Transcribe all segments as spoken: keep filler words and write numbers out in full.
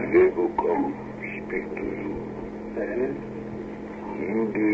they will come speak to you. And? In the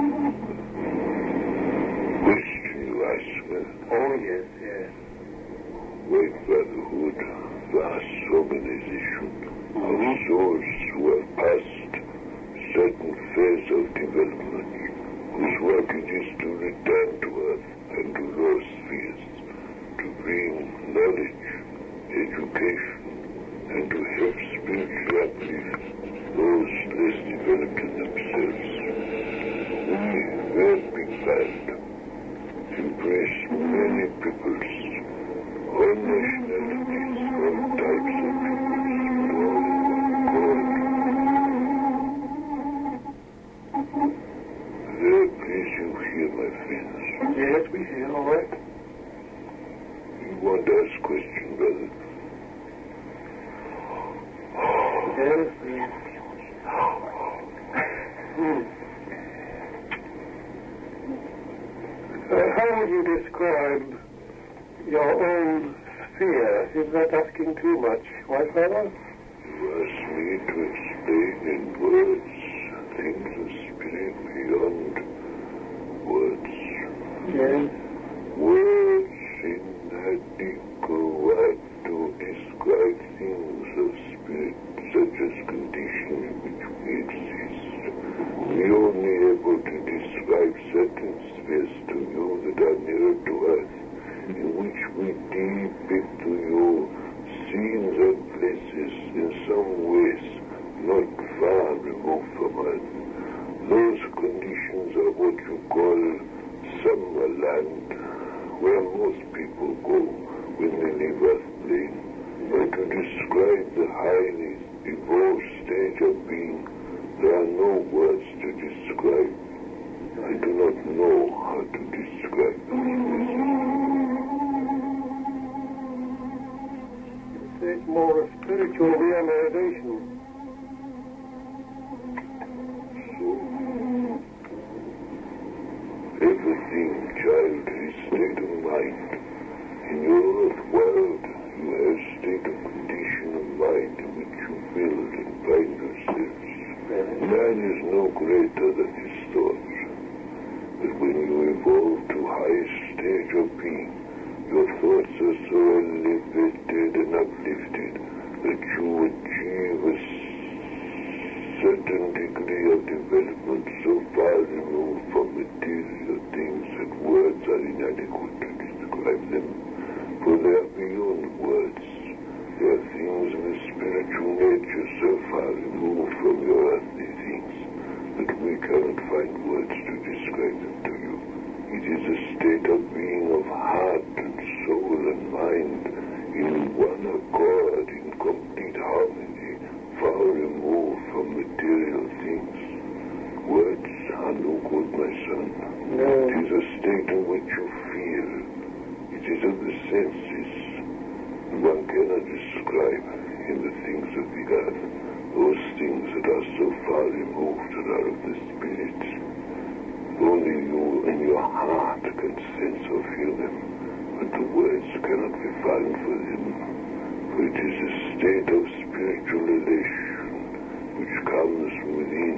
question you asked me. Oh, yes, yes. White Brotherhood vast organization Mm-hmm. of souls who have passed certain phase of development, whose work it is to return to Earth and to lost spheres, to bring knowledge, education, and to help spiritually uplift those less developed in themselves. We, very big band, embrace many peoples, all nationalities, all types of peoples, but all in one God. Very pleased you here, my friends. Yes, we hear, all right. You want to ask a question, brother? Yes, please. Hmm. Uh, how would you describe your own sphere? Is that asking too much, White Father? You ask me to explain in words things of spirit beyond words. Yes. Words inadequate to describe things of spirit, such as conditions in which we exist. We are only able to describe certain spheres to you that are nearer to us, in which we depict to you scenes and places in some ways not far removed from us. Those conditions are what you call summer land, where most people go when they leave Earth plane. But to describe the highly evolved stage of being, there are no words to describe. I do not know how to describe those places. It's more a spiritual realization. So, everything, child, is state of mind. In your earth world, you have state of condition of mind in which you build and find yourselves. Man is no greater than his thoughts. But when you evolve to highest stage of being, your thoughts are so elevated and uplifted that you achieve a certain degree of development so far removed from material things that words are inadequate to describe them. For they are beyond words. They are things of a spiritual nature so far removed from your earthly things that we cannot find words to describe them to you. It is a state of being of heart and soul and mind in one accord, in complete harmony, far removed from material things. Words are no good, my son. No. It is a state in which you feel. It is of the senses. One cannot describe in the things of the earth those things that are so far removed and are of the spirit. Only you and your heart can sense or feel them, but the words cannot be found for them. For it is a state of spiritual elation which comes within.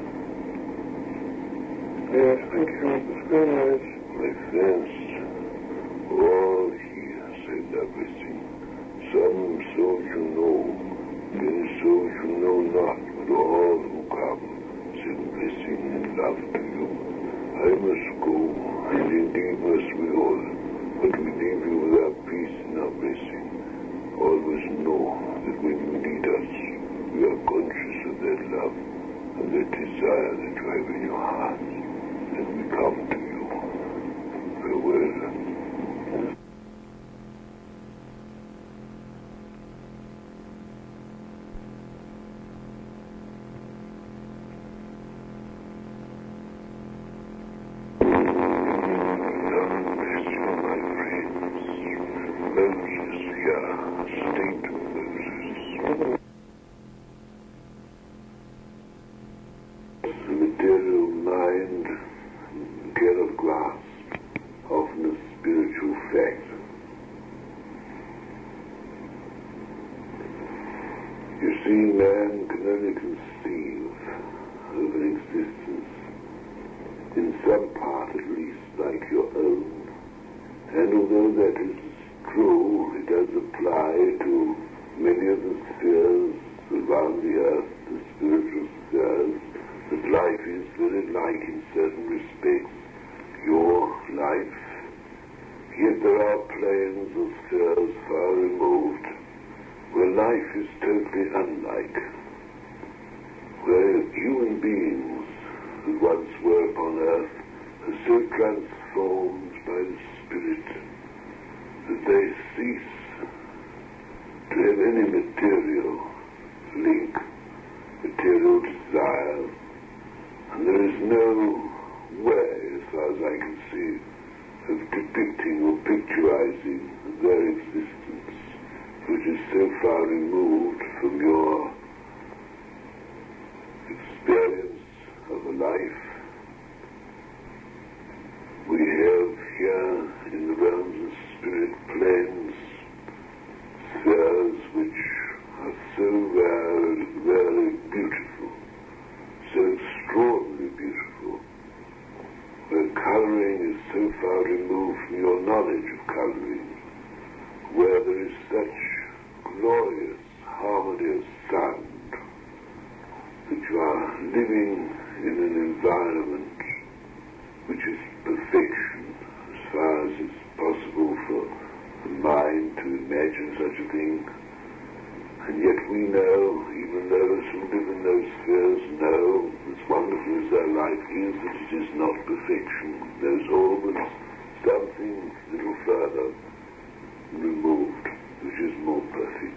Yes, thank you. It's very nice. My friends, all here said everything. Some souls you know, many souls you know not, but all who come send blessing and love to you. I must go, and indeed must we all, but we leave you with our peace and our blessing. Always know that when you need us, we are conscious of that love and that desire that you have in your heart, and we come to you. Farewell. The material mind You see, man can only conceive of an existence, in some part at least, like your own. And although that is true, it does apply to many of the spheres around the earth, the spiritual spheres, that life is very like in certain respects your life. Yet there are planes or spheres far removed where life is totally unlike, where human beings who once were upon earth are so transformed by the Spirit that they cease to have any material link, material desire, and there is no way, as far as I can see, of depicting or picturizing their existence, which is so far removed from your experience of a life. We have here in the realms of spirit planes, spheres which are so very, very beautiful, so extraordinarily beautiful, where coloring is so far removed from your knowledge of coloring, where there is such glorious harmony of sound, that you are living in an environment which is perfection, as far as it's possible for the mind to imagine such a thing. And yet we know, even those who live in those spheres know, as wonderful as their life is, that it is not perfection. There's always something a little further removed, which is more perfect.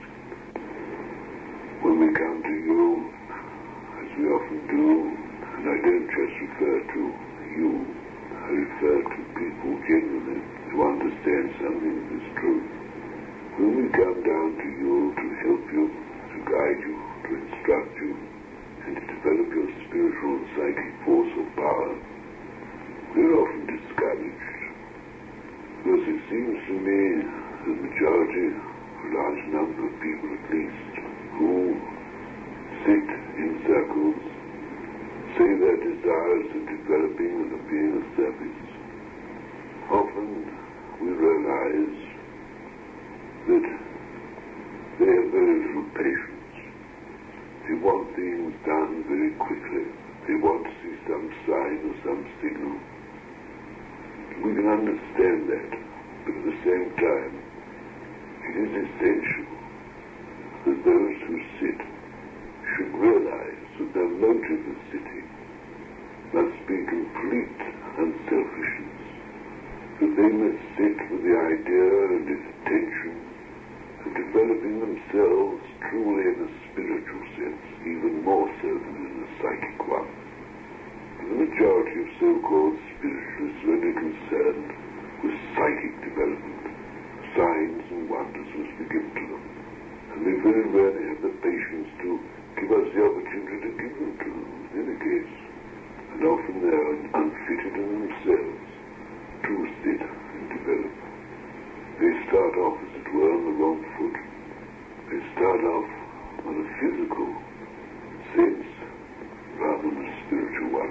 When we come to you, as we often do, and I don't just refer to you, I refer to people generally who understand something that is true. When we come down to you to help you, to guide you, to instruct you, and to develop your spiritual and psychic force or power, we're often discouraged. Because it seems to me the majority, a large number of people at least, who sit in circles, say their desires are developing and are being of service. Often we realize that they have very little patience. They want things done very quickly. They want to see some sign or some signal. We can understand that, but at the same time, it is essential that those who sit should realize that their motive of sitting must be complete unselfishness, that they must sit with the idea and its attention of developing themselves truly in a spiritual sense, even more so than in a psychic one. The majority of so-called spiritualists are only concerned with psychic development. Signs and wonders must be given to them, and they very rarely have the patience to give us the opportunity to give them to them in any case, and often they are unfitted in themselves to sit and develop. They start off, as it were, on the wrong foot. They start off on a physical sense rather than a spiritual one.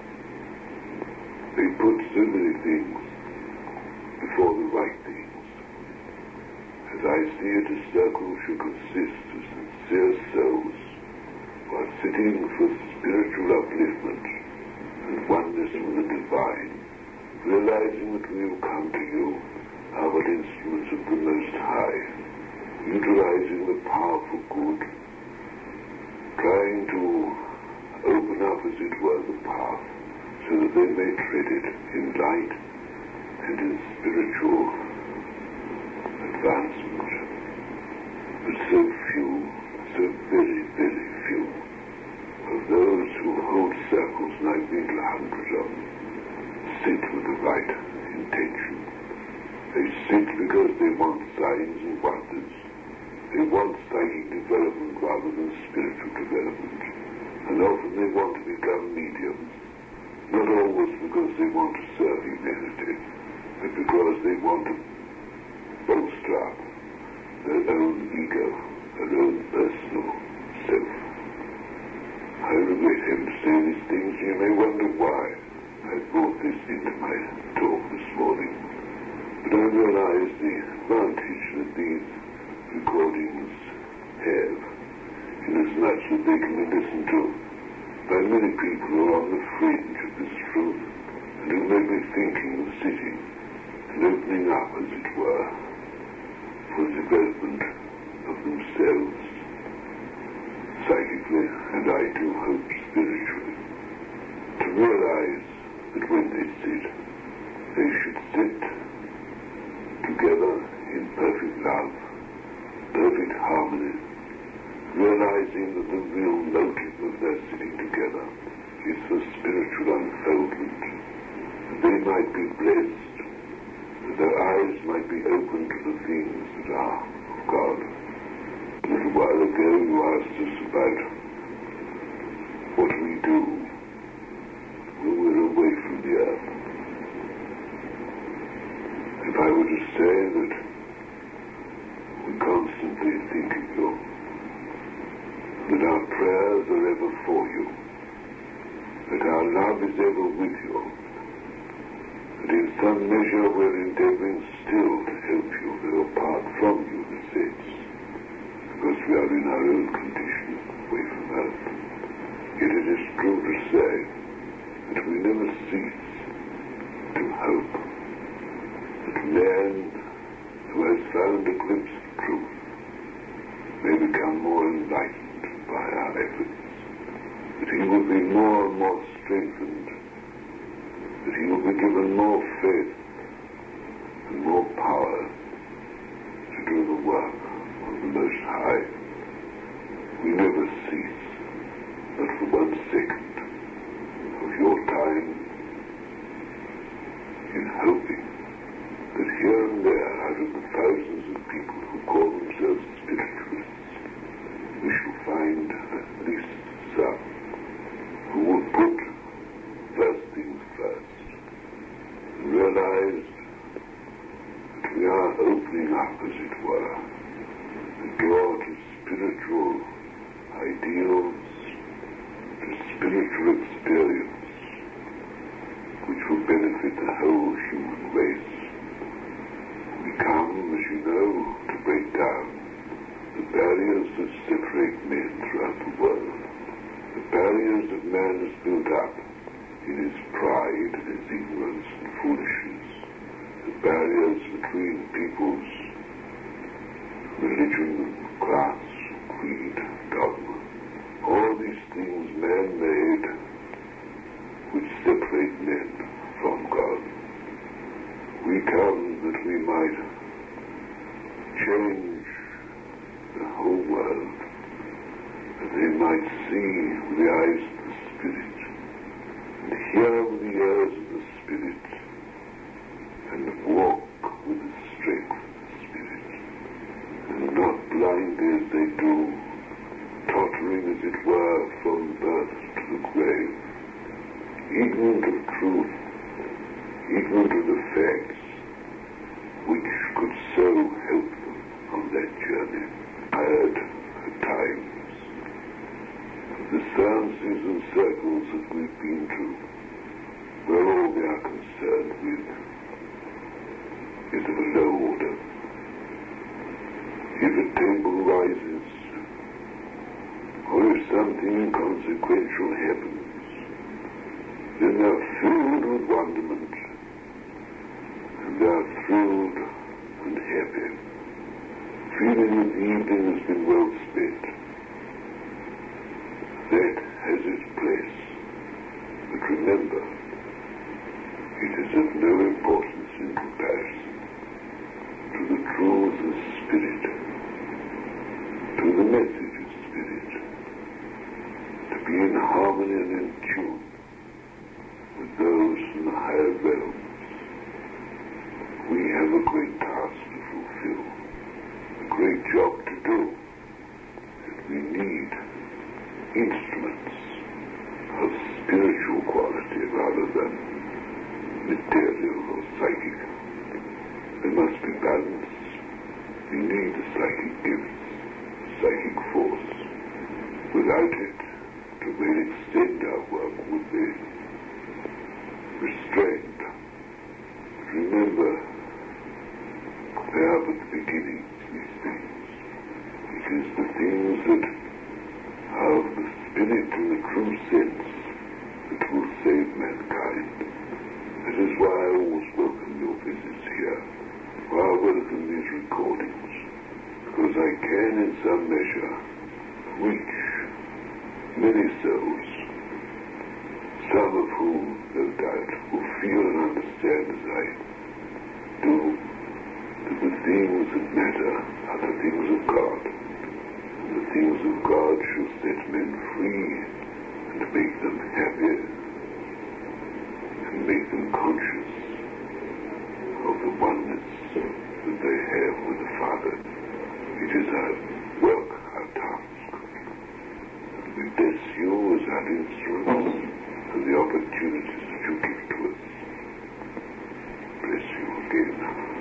They put so many things before the right things. As I see it, a circle should consist of sincere souls who are sitting for spiritual upliftment and oneness with the divine, realizing that we have come to you are but instruments of the Most High, utilizing the powerful good, trying to open up, as it were, the path, so that they may tread it in light and in spiritual advancement. But so few, so very, very few, of those who hold circles, and I've been to hundreds of them, sit with the right intention. They sit because they want signs and wonders. They want psychic development rather than spiritual development. And often they want to become mediums, not always because they want to serve humanity, but because they want to bolster up their own ego, their own personal itself. I regret having to say these things. You may wonder why I brought this into my talk this morning. But I realize the advantage that these recordings have, inasmuch that they can be listened to by many people who are on the fringe of this truth, and who may be thinking of sitting and opening up, as it were, for the development of themselves, psychically, and I do hope spiritually, to realize that when they sit, they should sit together in perfect love, perfect harmony, realizing that the real motive of their sitting together is for spiritual unfoldment, that they might be blessed, that their eyes might be opened to the things that are of God. A little while ago you asked us about what we do when we're away from the earth. If I were to say that we constantly think of you, that our prayers are ever for you, that our love is ever with you, that in some measure we're endeavoring still to help you, though apart from you, in a sense, because we are in our own condition, away from earth. Yet it is true to say that we never cease to hope that man who has found a glimpse of truth may become more enlightened by our efforts, that he will be more and more strengthened, that he will be given more faith and more power to do the work of the Most High. We never cease, but for one second of your time, in hoping that here and there, out of the thousands of people who call themselves spiritualists, we shall find at least some who will put first things first, and realize that we are opening up, as it were, the door to spiritual ideals, to spiritual experience, which will benefit the whole human race. We come, as you know, to break down the barriers that separate men throughout the world, the barriers that man has built up in his pride, his ignorance and foolishness, the barriers between people's religion, class, creed, dogma, all these things man-made which separate men from God. We come that we might change the whole world, that they might see with the eyes of the Spirit, and hear with the ears of the Spirit, and walk with the strength of the Spirit, and not blindly as they do, tottering as it were from birth to the grave, ignorant of truth, ignorant of the facts which could so help them on that journey. Tired at times of the seances and circles that we've been to, where all we are concerned with is of a low order. If a table rises, or if something inconsequential happens, then they are filled with wonderment, and they are thrilled and happy, feeling that the evening has been well spent. That has its place, but remember, it is of no importance in comparison to the truths of Spirit, to the message of Spirit, to be in harmony and in tune with those from the higher realms. We have a great task to fulfill, a great job to do, and we need instruments of spiritual quality rather than material or psychic. They must be balanced. We need the psychic gifts, psychic force, delighted to a great extent our work would be restrained. Remember, they are but the beginnings, these things. It is the things that have the spirit in the true sense that will save mankind. That is why I always welcome your visits here, why I welcome these recordings, because I can, in some measure, reach many souls, some of whom, no doubt, will feel and understand as I do that the things that matter are the things of God. And the things of God shall set men free and make them happy and make them conscious of the oneness that they have with the Father. It is our work, our task. And we bless you as our instruments and the opportunities that you give to us. Bless you again.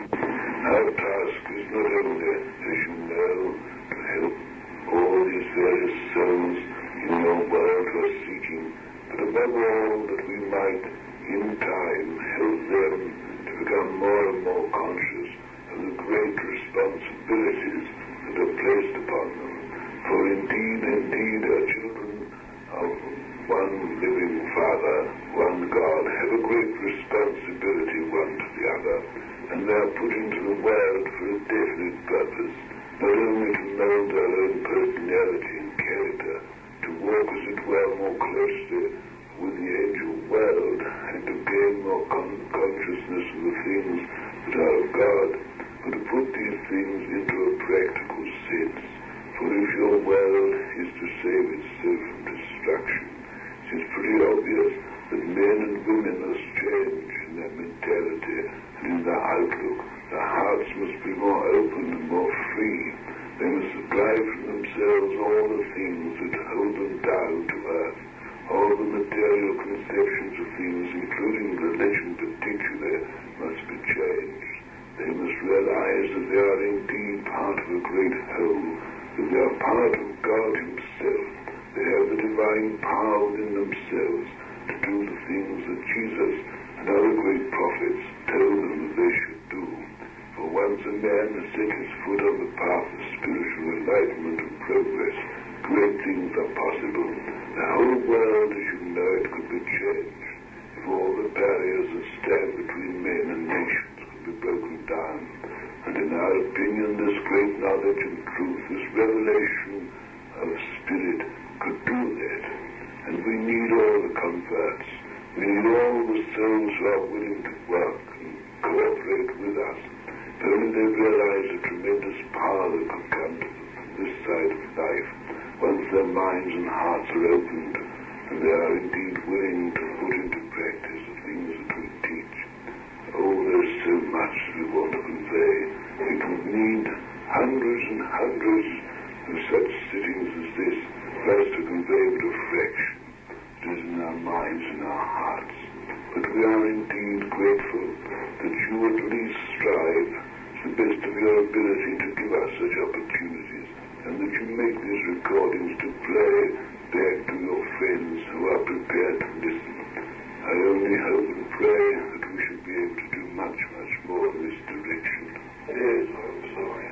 Our task is not only, as you know, to help all these various souls in your world who are seeking, but above all that we might, in time, help them to become more and more conscious of the great responsibilities that are placed upon them. For indeed, indeed, our children of one living Father, one God, have a great responsibility one to the other, and they are put into the world for a definite purpose, not only to mold their own personality and character, to walk, as it were, more closely with the angel world, and to gain more con- consciousness of the things that are of God, but to put these things into a practical sense. For if your world is to save itself from destruction, it is pretty obvious that men and women must change in their mentality and in their outlook. Their hearts must be more open and more free. They must supply from themselves all the things that hold them down to earth, all the material conceptions of things, including religion particularly, must be changed. They must realize that they are indeed part of a great whole, that they are part of God Himself. They have the divine power within themselves to do the things that Jesus and other great prophets told them that they should do. For once a man has set his foot on the path of spiritual enlightenment and progress, great things are possible. The whole world, as you know it, could be changed if all the barriers that stand between men and nations could be broken down. And in our opinion, this great knowledge and truth, this revelation of spirit, could do that. And we need all the converts. We need all the souls who are willing to work and cooperate with us. If only they realize the tremendous power that could come to them from this side of life, once their minds and hearts are opened, and they are indeed willing to put into practice the things that we teach. Oh, there's so much we want to convey. It would need hundreds and hundreds of such sittings as this for us to convey but a fraction that is in our minds and our hearts. But we are indeed grateful that you at least strive to the best of your ability to give us such opportunities, and that you make these recordings to play back to your friends who are prepared to listen. I only hope and pray that we should be able to do much, much more in this direction. Yes, I'm sorry.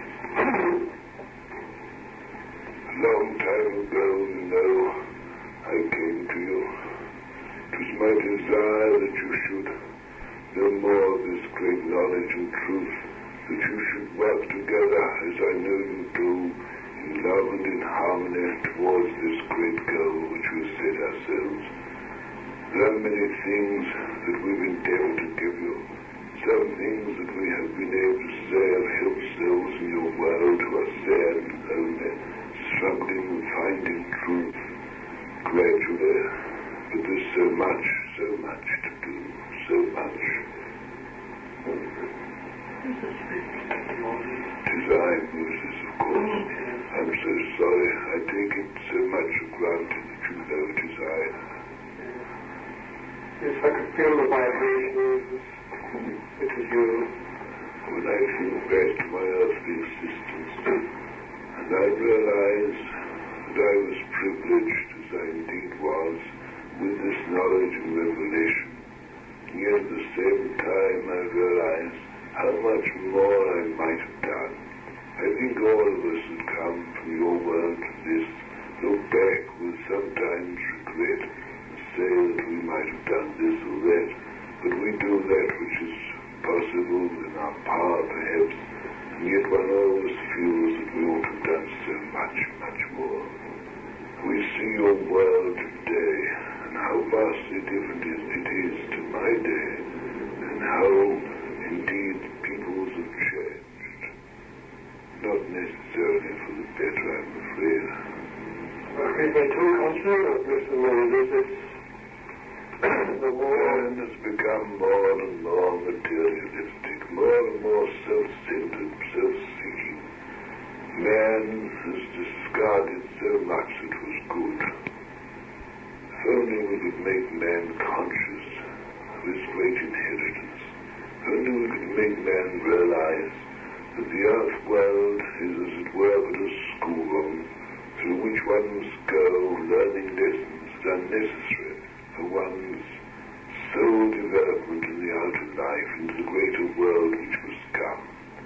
A long time ago, you know, I came to you. It was my desire that you should know more of this great knowledge and truth, that you should work together, as I know you do, in love and in harmony towards this great goal which we set ourselves. There are many things that we've endeavored to give you, some things that we have been able to say have helped souls in your world who are sad and lonely, struggling and finding truth gradually. But there's so much, so much to do, so much. Tis I, Moses, of course. I'm so sorry. I take it so much for granted that you know it is I. Yes, I could feel the vibrations. It was you. When I think back to my earthly existence, and I realize that I was privileged say that we might have done this or that, but we do that which is possible in our power, perhaps, and yet one always feels that we ought to have done so much, much more. We see your world today, and how vastly different it is to my day, and how, indeed, peoples have changed. Not necessarily for the better, I'm afraid. Well, we get too concerned, Mister Moses. It's the war Man has become more and more materialistic, more and more self-centered, self-seeking. Man has discarded so much that was good. If only we could make man conscious of his great inheritance. If only we could make man realize that the earth world is, as it were, but a schoolroom through which one must go, learning lessons that are necessary for one's soul development in the outer life into the greater world which must come.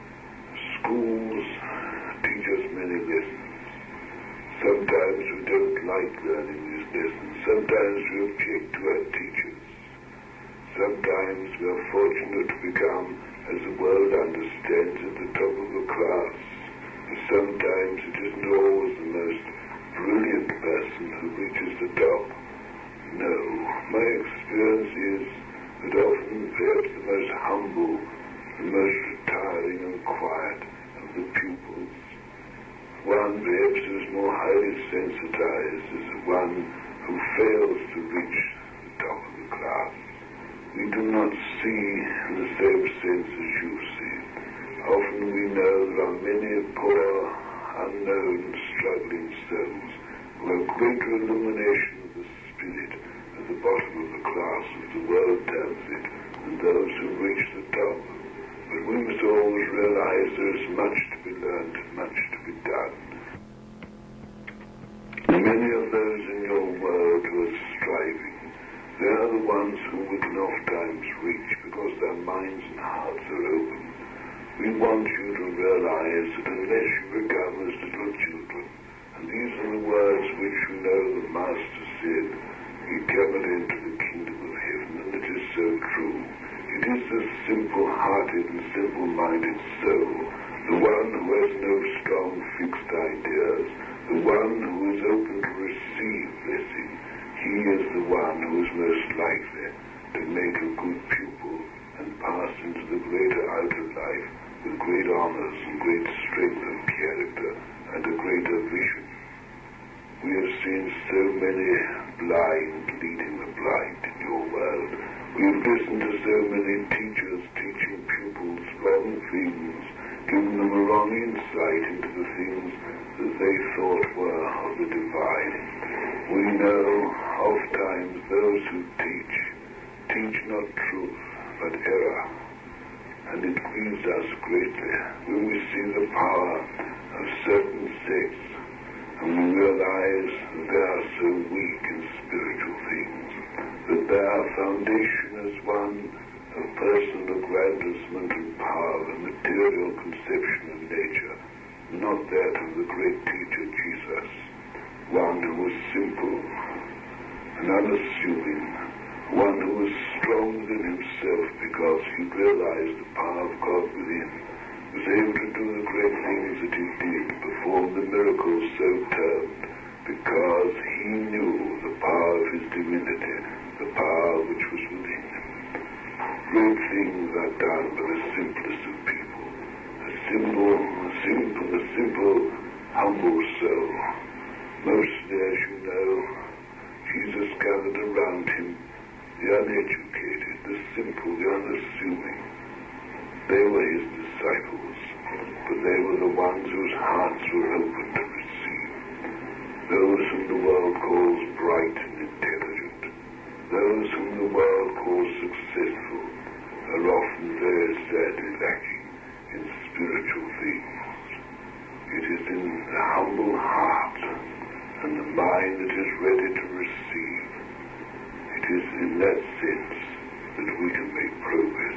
Schools teach us many lessons. Sometimes we don't like learning these lessons. Sometimes we object to our teachers. Sometimes we are fortunate to become, as the world understands, at the top of the class. And sometimes it isn't always the most brilliant person who reaches the top. No, my experience is that often perhaps the most humble, the most retiring and quiet of the pupils, one perhaps who is more highly sensitized, is the one who fails to reach the top of the class. We do not see in the same sense as you see. Often we know there are many poor, unknown, struggling souls who have greater illumination of the spirit at the bottom of the class, as the world terms it, than those who reach the top. But we must always realize there is much to be learned, much to be done. Many of those in your world who are striving, they are the ones whom we can oft times reach because their minds and hearts are open. We want you to realize that unless you become as little children, and these are the words which you know the Master said, ye cannot enter the kingdom of heaven, and it is so true. It is the simple-hearted and simple-minded soul, the one who has no strong fixed ideas, the one who is open to receive blessing. He is the one who is most likely to make a good pupil and pass into the greater outer life with great honors and great strength of character and a greater vision. We have seen so many blind leading the blind in your world. We have listened to so many teachers teaching pupils wrong things, giving them a wrong insight into the things that they thought were of the divine. We know oft times those who teach, teach not truth, but error. And it grieves us greatly when we see the power of certain sects, and we realize that they are so weak in spiritual things, that their foundation is one of personal aggrandizement and power and material conception of nature, not that of the great teacher Jesus, one who was simple and unassuming, one who was strong within himself because he realized the power of God within, was able to do the great things that he did, perform the miracles so termed, because he knew the power of his divinity, the power which was within him. Great things are done by the simplest of people, a simple, a simple, a simple, humble soul. Mostly, as you know, Jesus gathered around him the uneducated, the simple, the unassuming. They were his disciples, but they were the ones whose hearts were open to receive. Those whom the world calls bright and intelligent, those whom the world calls successful, are often very sadly lacking in spiritual things. It is in the humble heart and the mind that is ready to receive. It is in that sense that we can make progress.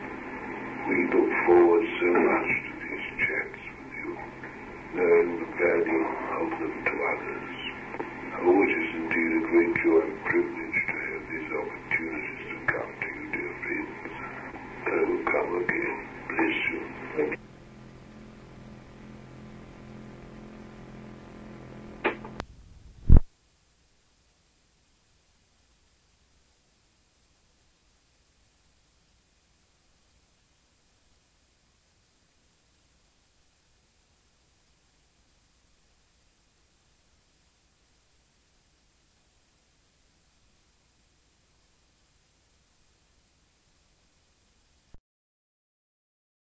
We look forward so much to these chats with you, knowing the value of them to others. Oh, it is indeed a great joy and privilege to opportunities to come to you, dear friends. I will come again.